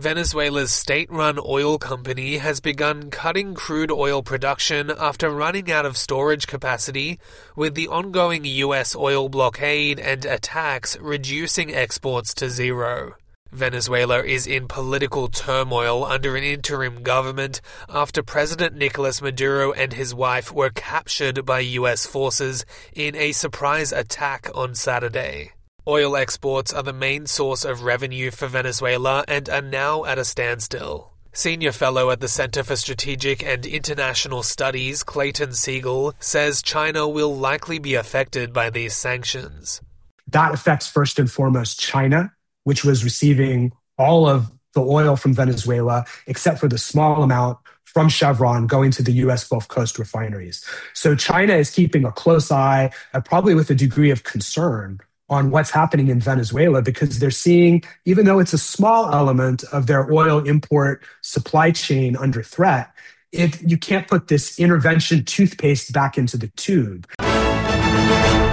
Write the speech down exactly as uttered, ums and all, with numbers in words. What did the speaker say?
Venezuela's state-run oil company has begun cutting crude oil production after running out of storage capacity, with the ongoing U S oil blockade and attacks reducing exports to zero. Venezuela is in political turmoil under an interim government after President Nicolas Maduro and his wife were captured by U S forces in a surprise attack on Saturday. Oil exports are the main source of revenue for Venezuela and are now at a standstill. Senior fellow at the Center for Strategic and International Studies, Clayton Siegel, says China will likely be affected by these sanctions. That affects first and foremost China, which was receiving all of the oil from Venezuela, except for the small amount from Chevron going to the U S Gulf Coast refineries. So China is keeping a close eye, and probably with a degree of concern, on what's happening in Venezuela, because they're seeing, even though it's a small element of their oil import supply chain under threat, it, you can't put this intervention toothpaste back into the tube.